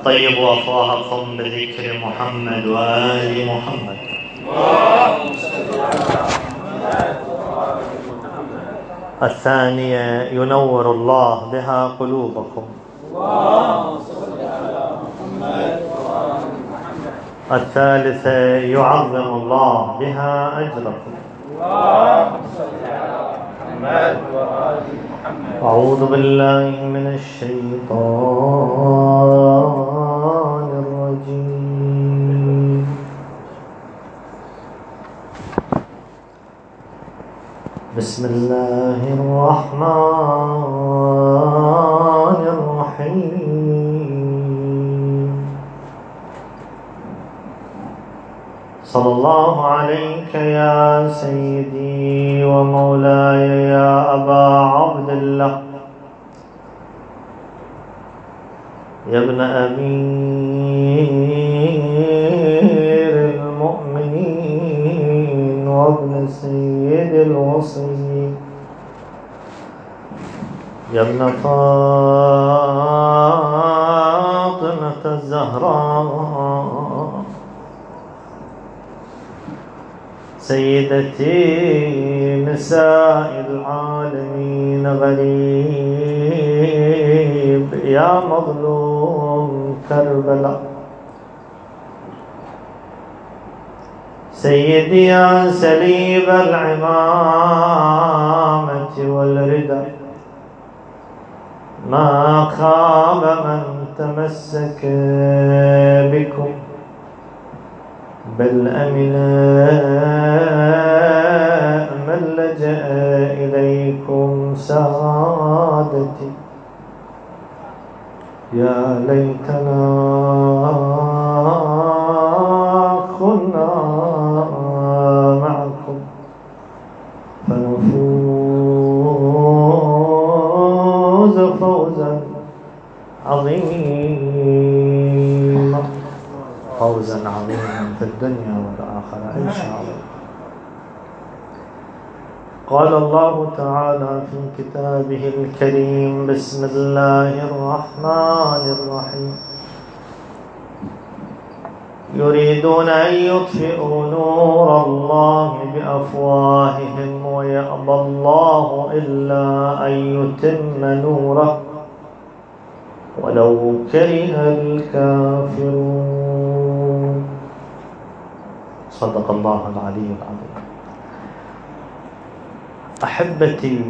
طيبوا أفواهكم بذكر محمد وآل محمد. الثانية ينور الله بها قلوبكم. الثالثة يعظم الله بها أجركم. أعوذ بالله من الشيطان الرجيم. بسم الله الرحمن الرحيم. صلى الله عليك يا سيدي ومولاي يا أبا عبد الله يا ابن أمير المؤمنين وابن سيد الوصي يا ابن فاطمة الزهراء سيدتي نساء العالمين غريب يا مظلوم كربلاء سيدي يا سليب العمامة والردى ما خاب من تمسك بكم بل أمن من لجأ إليكم سعادتي يا ليتنا كنا معكم فنفوز فوزا عظيما فوزا عظيما في الدنيا والآخرة إن شاء الله. قال الله تعالى في كتابه الكريم بسم الله الرحمن الرحيم يريدون أن يطفئوا نور الله بأفواههم ويأبى الله إلا أن يتم نوره ولو كره الكافرون. صدق الله العلي العظيم. أحبتي،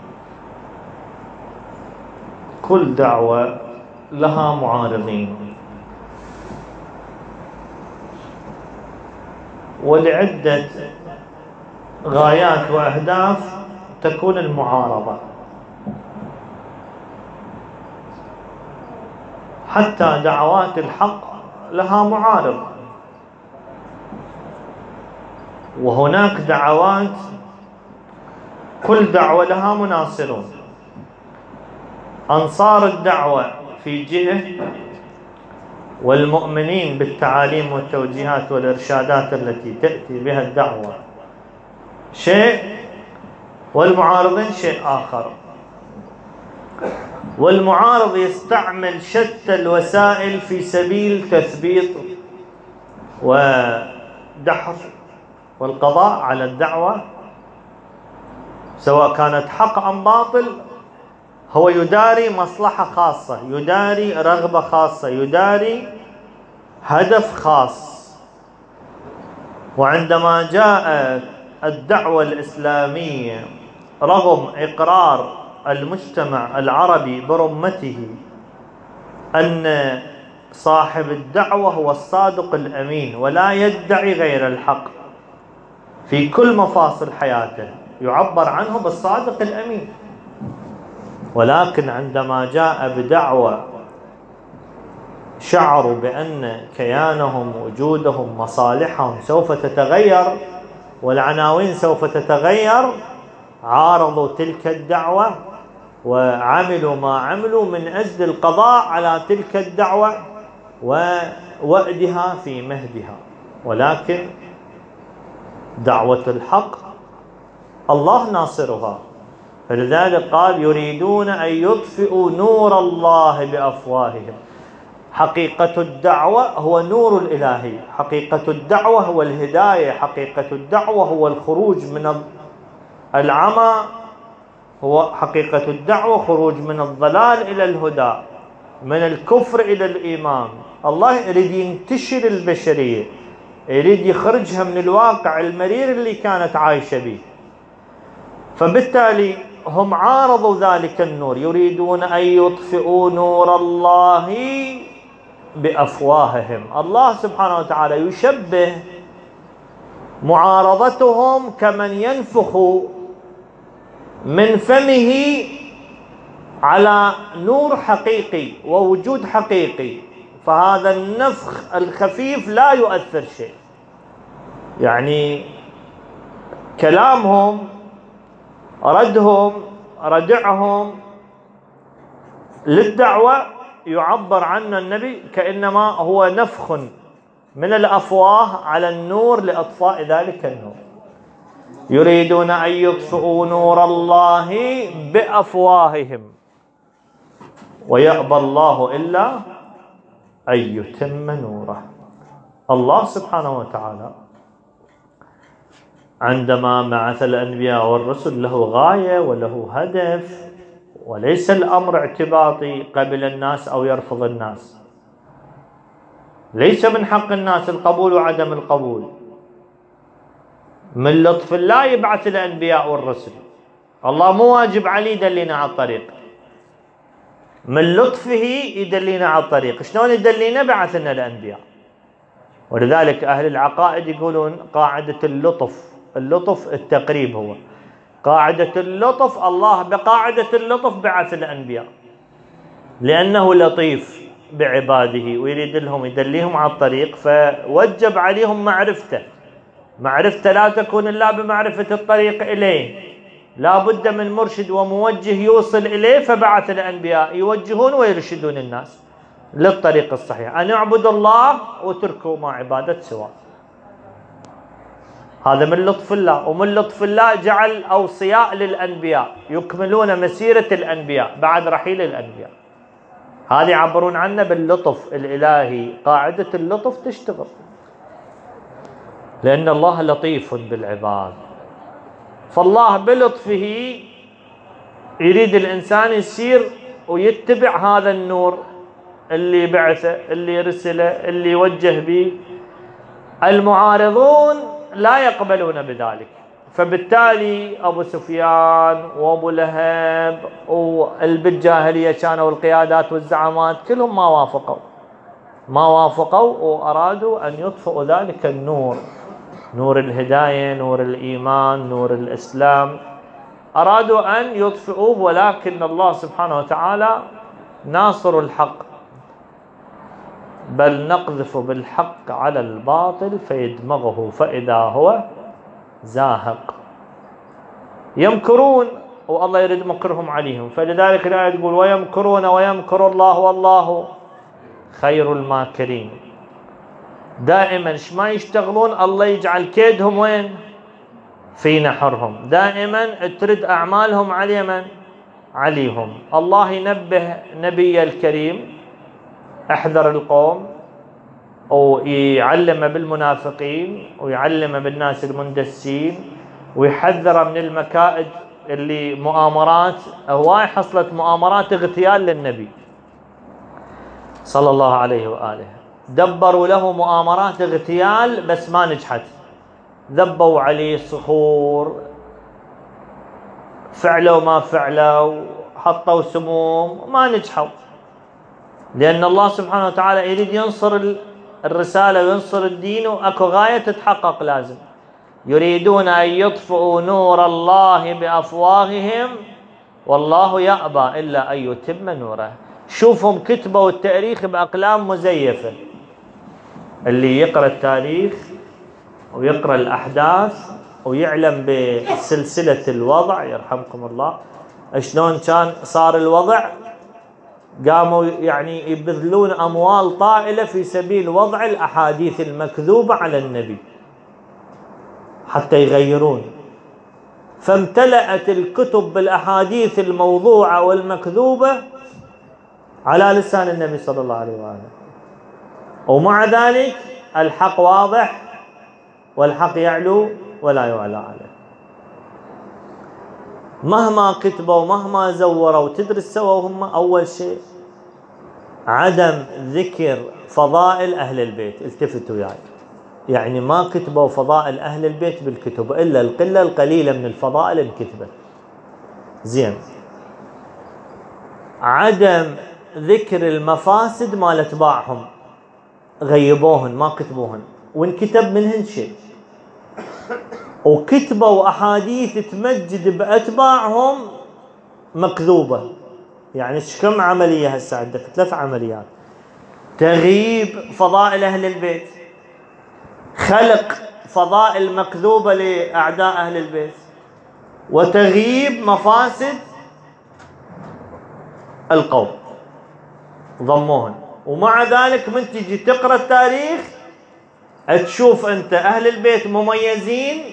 كل دعوة لها معارضين، ولعدة غايات وأهداف تكون المعارضة. حتى دعوات الحق لها معارض، وهناك دعوات كل دعوة لها مناصرون. أنصار الدعوة في جهة، والمؤمنين بالتعاليم والتوجيهات والإرشادات التي تأتي بها الدعوة شيء، والمعارضين شيء آخر. والمعارض يستعمل شتى الوسائل في سبيل تثبيط ودحر والقضاء على الدعوة، سواء كانت حق أم باطل. هو يداري مصلحة خاصة، يداري رغبة خاصة، يداري هدف خاص. وعندما جاءت الدعوة الإسلامية رغم إقرار المجتمع العربي برمته أن صاحب الدعوة هو الصادق الأمين ولا يدعي غير الحق في كل مفاصل حياته، يعبر عنه بالصادق الأمين، ولكن عندما جاء بدعوة شعروا بأن كيانهم، وجودهم، مصالحهم سوف تتغير والعناوين سوف تتغير، عارضوا تلك الدعوة وعملوا ما عملوا من أجل القضاء على تلك الدعوة ووأدها في مهدها. ولكن دعوة الحق الله ناصرها، فلذلك قال يريدون أن يطفئوا نور الله بأفواههم. حقيقة الدعوة هو نور الإلهي، حقيقة الدعوة هو الهداية، حقيقة الدعوة هو الخروج من العمى، هو حقيقة الدعوة خروج من الضلال إلى الهدى، من الكفر إلى الإيمان. الله يريد ينتشر البشرية، يريد يخرجها من الواقع المرير اللي كانت عايشة به. فبالتالي هم عارضوا ذلك النور، يريدون أن يطفئوا نور الله بأفواههم. الله سبحانه وتعالى يشبه معارضتهم كمن ينفخ من فمه على نور حقيقي ووجود حقيقي، فهذا النفخ الخفيف لا يؤثر شيء. يعني كلامهم، ردعهم للدعوة يعبر عنه النبي كأنما هو نفخ من الأفواه على النور لإطفاء ذلك النور. يريدون أن يطفئوا نور الله بأفواههم ويأبى الله إلا أن يتم نوره. الله سبحانه وتعالى عندما بعث الأنبياء والرسل له غاية وله هدف، وليس الأمر اعتباطي قبل الناس أو يرفض الناس. ليس من حق الناس القبول وعدم القبول. من لطف الله يبعث الأنبياء والرسل. الله مو واجب عليه يدلينا على الطريق، من لطفه يدلينا على الطريق. شلون يدلينا؟ بعث لنا الأنبياء. ولذلك أهل العقائد يقولون قاعدة اللطف التقريب هو قاعدة اللطف. الله بقاعدة اللطف بعث الأنبياء لأنه لطيف بعباده ويريد لهم يدليهم على الطريق، فوجب عليهم معرفته لا تكون إلا بمعرفة الطريق إليه، لا بد من مرشد وموجه يوصل إليه، فبعث الأنبياء يوجهون ويرشدون الناس للطريق الصحيح، أن يعبدوا الله وتركوا ما عبادة سواه. هذا من لطف الله. ومن لطف الله جعل أوصياء للأنبياء يكملون مسيرة الأنبياء بعد رحيل الأنبياء. هذه يعبرون عنه باللطف الإلهي. قاعدة اللطف تشتغل لأن الله لطيف بالعباد. فالله بلطفه يريد الإنسان يسير ويتبع هذا النور اللي بعثه، اللي رسله، اللي يوجه به. المعارضون لا يقبلون بذلك، فبالتالي أبو سفيان وأبو لهب والبالجاهلية كانوا القيادات والزعامات كلهم ما وافقوا وأرادوا أن يطفئوا ذلك النور، نور الهداية، نور الإيمان، نور الإسلام، أرادوا أن يطفئوه. ولكن الله سبحانه وتعالى ناصر الحق، بل نقذف بالحق على الباطل فيدمغه فإذا هو زاهق. يمكرون والله يريد مكرهم عليهم، فلذلك الآية تقول ويمكرون ويمكر الله والله خير الماكرين. دائما ما يشتغلون الله يجعل كيدهم وين؟ في نحرهم. دائما ترد أعمالهم على من؟ عليهم. الله ينبه نبي الكريم احذر القوم، ويعلم بالمنافقين ويعلم بالناس المندسين ويحذر من المكائد اللي مؤامرات. هواي حصلت مؤامرات اغتيال للنبي صلى الله عليه وآله، دبروا له مؤامرات اغتيال بس ما نجحت، ذبوا عليه صخور، فعلوا ما فعلوا، حطوا سموم، ما نجحوا. لأن الله سبحانه وتعالى يريد ينصر الرسالة وينصر الدين، وأكو غاية تتحقق لازم. يريدون أن يطفئوا نور الله بأفواههم والله يأبى إلا أن يتم نوره. شوفهم كتبوا التاريخ بأقلام مزيفة. اللي يقرأ التاريخ ويقرأ الأحداث ويعلم بسلسلة الوضع يرحمكم الله شلون كان صار الوضع، قاموا يعني يبذلون أموال طائلة في سبيل وضع الأحاديث المكذوبة على النبي حتى يغيرون. فامتلأت الكتب بالأحاديث الموضوعة والمكذوبة على لسان النبي صلى الله عليه وآله. ومع ذلك الحق واضح والحق يعلو ولا يعلى عليه. مهما كتبوا مهما زوروا تدرس سووا هم أول شيء عدم ذكر فضائل أهل البيت. التفتوا يعني ما كتبوا فضائل أهل البيت بالكتب إلا القلة القليلة من الفضائل انكتبت. زين. عدم ذكر المفاسد مال اتباعهم، غيبوهن ما كتبوهن، وانكتب منهن شيء. وكتبوا أحاديث تمجد بأتباعهم مكذوبة. يعني كم عملية هسه عندك؟ 3 عمليات: تغييب فضائل أهل البيت، خلق فضائل مكذوبة لأعداء أهل البيت، وتغييب مفاسد القوم ضموهن. ومع ذلك من تجي تقرأ التاريخ تشوف أنت أهل البيت مميزين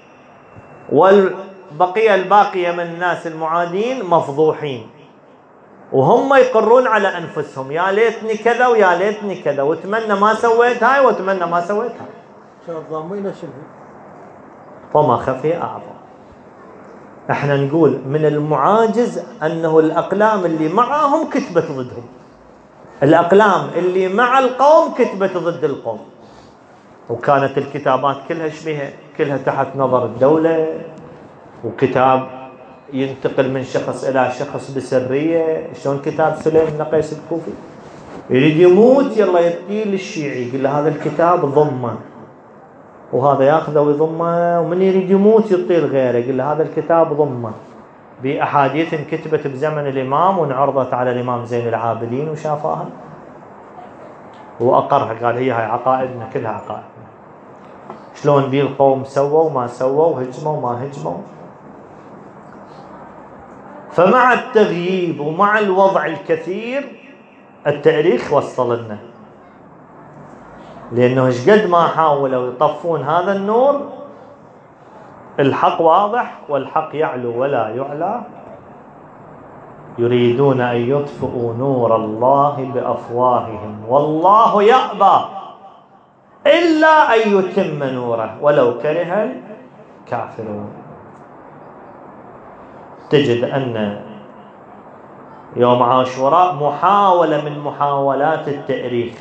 والبقية الباقية من الناس المعادين مفضوحين، وهم يقرون على أنفسهم يا ليتني كذا ويا ليتني كذا، واتمنى ما سويت هاي واتمنى ما سويت هاي. فما خفي أعظم. احنا نقول من المعاجز أنه الأقلام اللي معهم كتبت ضدهم، الأقلام اللي مع القوم كتبت ضد القوم، وكانت الكتابات كلها شبيهة، كلها تحت نظر الدولة، وكتاب ينتقل من شخص إلى شخص بسرية. شلون كتاب سليم بن قيس الكوفي يريد يموت يلا يديه للشيعي يقول له هذا الكتاب ضمه، وهذا ياخذه ويضمه، ومن يريد يموت يطير غيره يقول له هذا الكتاب ضمه، بأحاديث كتبت بزمن الإمام وانعرضت على الإمام زين العابدين وشافاها وأقرها، قال هي هاي عقائدنا كلها عقائدنا. شلون بي القوم سووا ما سووا، هجموا ما هجموا. فمع التغييب ومع الوضع الكثير التاريخ وصل لنا، لأنه ايش قد ما حاولوا يطفون هذا النور الحق واضح والحق يعلو ولا يعلى. يريدون أن يطفئوا نور الله بأفواههم والله يأبى إلا أن يتم نوره ولو كره الكافرون. تجد أن يوم عاشوراء محاولة من محاولات التأريخ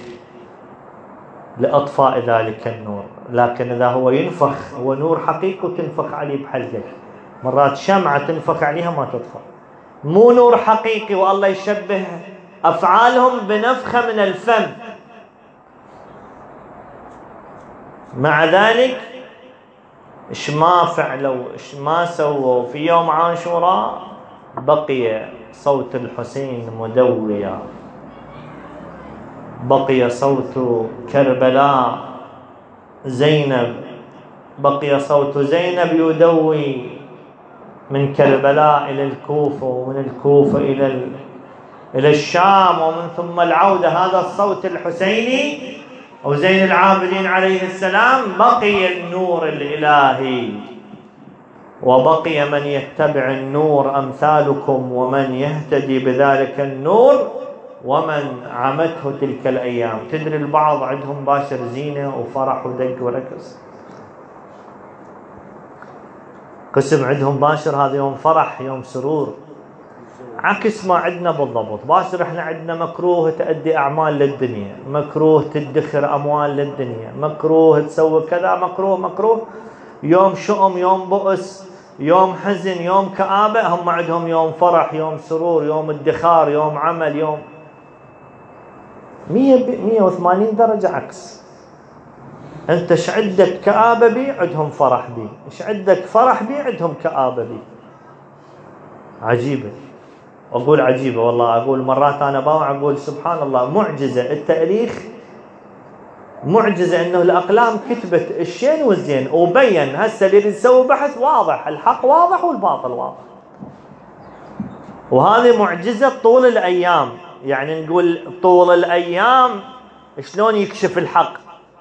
لإطفاء ذلك النور، لكن إذا هو ينفخ هو نور حقيقي وتنفخ عليه بحلقك. مرات شمعة تنفخ عليها ما تطفى، مو نور حقيقي. والله يشبه أفعالهم بنفخة من الفم. مع ذلك إيش ما فعلوا إيش ما سووا في يوم عاشوراء بقي صوت الحسين مدويا، بقي صوت كربلاء زينب، بقي صوت زينب يدوي من كربلاء إلى الكوفة، ومن الكوفة إلى الشام، ومن ثم العودة. هذا الصوت الحسيني أو زين العابدين عليه السلام. بقي النور الإلهي وبقي من يتبع النور أمثالكم ومن يهتدي بذلك النور ومن عمته تلك الأيام. تدري البعض عندهم باشر زينة وفرح ودق ورقص، قسم عندهم باشر هذا يوم فرح يوم سرور، عكس ما عندنا بالضبط. باشر احنا عندنا مكروه تأدي أعمال للدنيا، مكروه تدخر أموال للدنيا، مكروه تسوي كذا، مكروه. يوم شؤم، يوم بؤس، يوم حزن، يوم كآبة. هم عندهم يوم فرح، يوم سرور، يوم ادخار، يوم عمل، يوم 180 درجة عكس. انت ايش عندك كآبة بي عندهم فرح بي، ايش عندك فرح بي عندهم كآبة بي. عجيبة. أقول عجيبة والله، أقول مرات أنا باوع أقول سبحان الله، معجزة التاريخ، معجزة أنه الأقلام كتبت الشين والزين وبين. هسه اللي يسوي بحث واضح، الحق واضح والباطل واضح. وهذه معجزة طول الأيام. يعني نقول طول الأيام شلون يكشف الحق،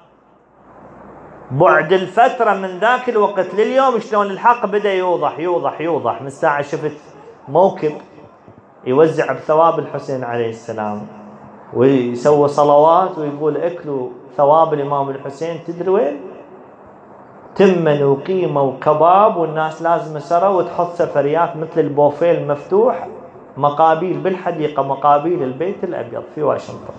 بعد الفترة من ذاك الوقت لليوم شلون الحق بدأ يوضح. من الساعة شفت موكب يوزع بثواب الحسين عليه السلام، ويسوي صلوات ويقول اكلوا ثواب الإمام الحسين. تدري وين؟ تمن وقيمة وكباب، والناس لازم سرى وتحط سفريات مثل البوفيه المفتوح، مقابيل بالحديقة، مقابيل البيت الأبيض في واشنطن.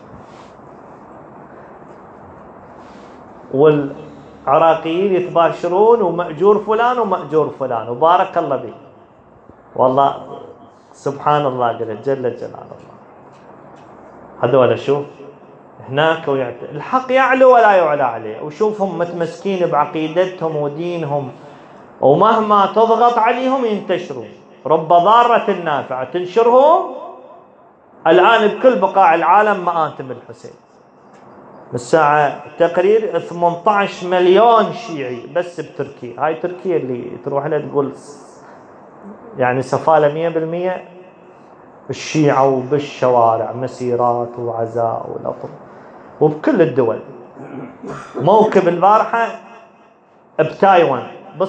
والعراقيين يتباشرون ومأجور فلان ومأجور فلان وبارك الله به. والله سبحان الله قلت جل جلال الله. هذول شوف هناك الحق يعلو ولا يعلى عليه، وشوفهم متمسكين بعقيدتهم ودينهم، ومهما تضغط عليهم ينتشرون. رب ضارة نافعة تنشرهم. الآن بكل بقاع العالم مآتم الحسين. الساعة تقرير 18 مليون شيعي بس بتركيا. هاي تركيا اللي تروح لها تقول يعني سفالة 100%. الشيعة وبالشوارع مسيرات وعزاء ولطم، وبكل الدول. موكب البارحة بتايوان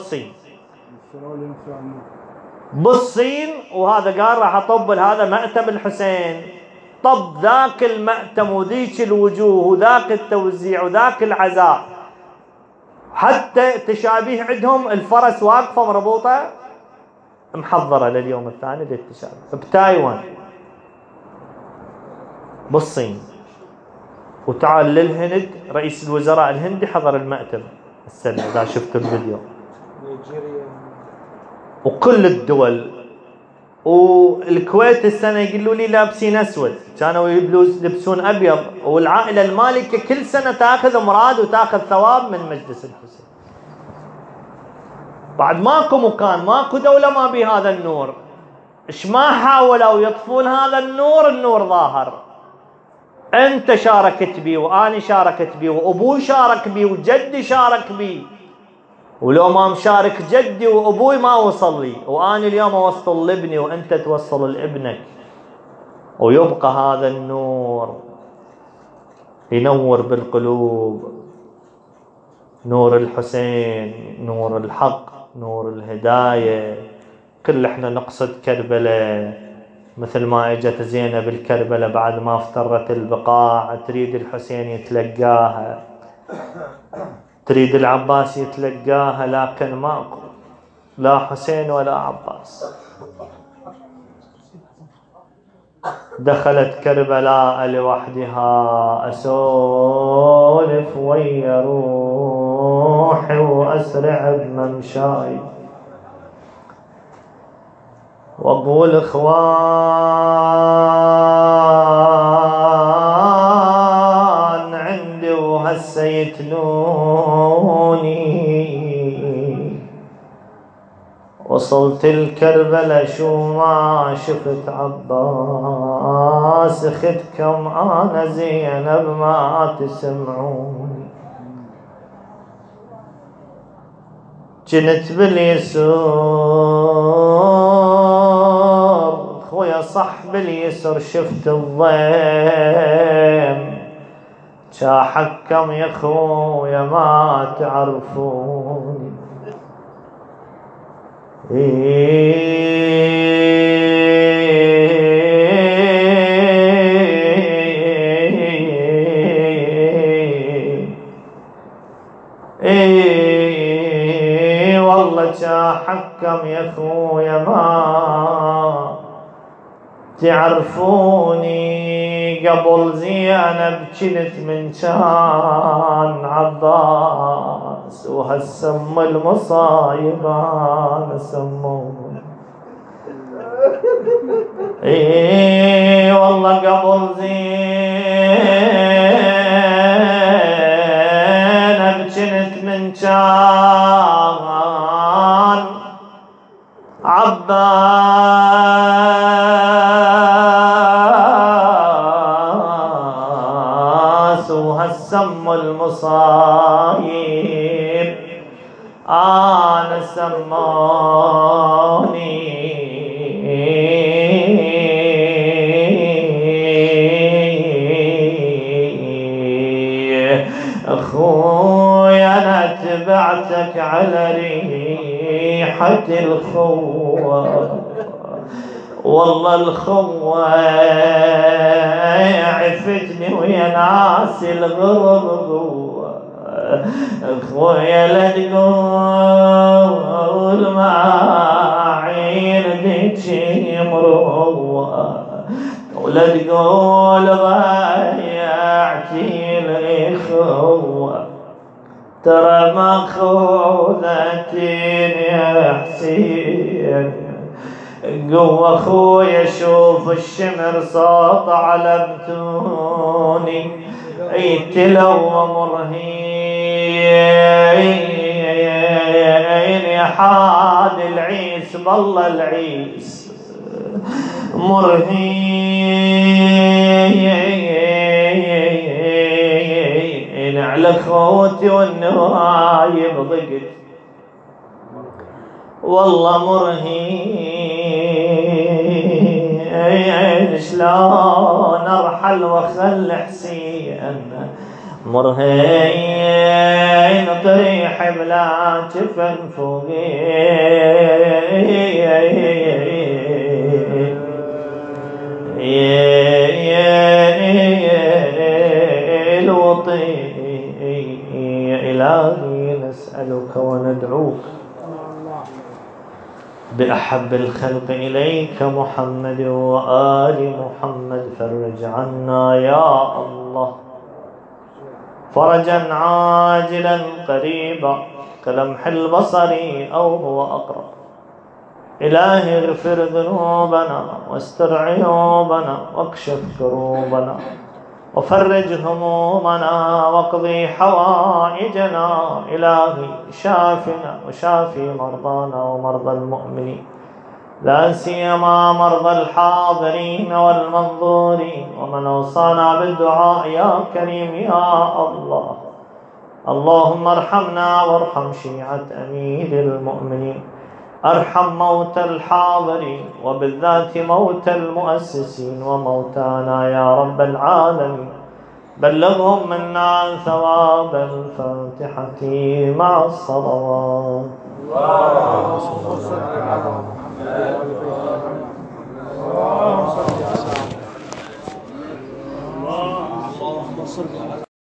بالصين، وهذا قال راح اطبل هذا مأتم الحسين. طب ذاك المأتم وذيك الوجوه وذاك التوزيع وذاك العزاء، حتى تشابيه عندهم الفرس واقفة مربوطة محضرة لليوم الثاني للتشابه. بتايوان بالصين. وتعال للهند، رئيس الوزراء الهندي حضر المأتم السنة إذا شفت الفيديو. وكل الدول. والكويت السنة يقولوا لي لابسين أسود، كانوا يلبسون أبيض. والعائلة المالكة كل سنة تأخذ مراد وتأخذ ثواب من مجلس الحسين. بعد ماكو مكان، ماكو دولة ما بهذا النور. إيش ما حاولوا يطفون هذا النور، النور ظاهر. أنت شاركت بي وأنا شاركت بي وأبوي شارك بي وجدي شارك بي، ولو ما مشارك جدي وأبوي ما وصل لي، وأنا اليوم أوصل لابني وأنت توصل لابنك. ويبقى هذا النور ينور بالقلوب، نور الحسين، نور الحق، نور الهداية. كل احنا نقصد كربلاء، مثل ما اجت زينب الكربلاء بعد ما افترت البقاع، تريد الحسين يتلقاها، تريد العباس يتلقاها، لكن ماكو لا حسين ولا عباس. دخلت كربلاء لوحدها، أسولف ويا روحي وأسرع بممشاي، وأقول إخوان عندي وهسه يتلوني. وصلت الكربلة شو ما شفت عباس، اختكم أنا زينب ما تسمعوني. جنت باليسر خويا صح باليسر، شفت الضيم جا حكم يا خويا ما تعرفوني. والله جا حكم يا خويا ما تعرفوني. قبل زينب جنت من كان عباس، وهالسم المصايب انا سموني. والله قبل زينب جنت من كان عباس، وهالسم المصايب أنا سموني. أخويا أنا تبعتك على ريحة الخوة، والله الخوة عفتني ويا ناس الغرب اخويا لا تقول ما عينك مروة ولا تقول ضيعتي الاخوة ترى ماخوذتين يا حسين قوة اخويا شوف الشمر صوت على بتوني يتلوى مرهين يا حاد العيس بالله العيس مرهين على خوتي والنوايب ضقت والله مرهين شلون ارحل واخل حسين مرهين طريح بلا جفن الوطي إلهي نسألك وندعوك بأحب الخلق إليك محمد وآل محمد فرج عنا يا الله فرجا عاجلا قريبا كلمح البصر أو هو أقرب إلهي اغفر ذنوبنا واستر عيوبنا واكشف كروبنا وفرج همومنا واقضي حوائجنا إلهي شافنا وشافي مرضانا ومرضى المؤمنين لا سيما مرضى الحاضرين والمنظورين ومن أوصانا بالدعاء يا كريم يا الله اللهم ارحمنا وارحم شيعة أمير المؤمنين ارحم موتى الحاضرين وبالذات موتى المؤسسين وموتانا يا رب العالمين بلغهم منا ثواب الفاتحة مع الصلوات.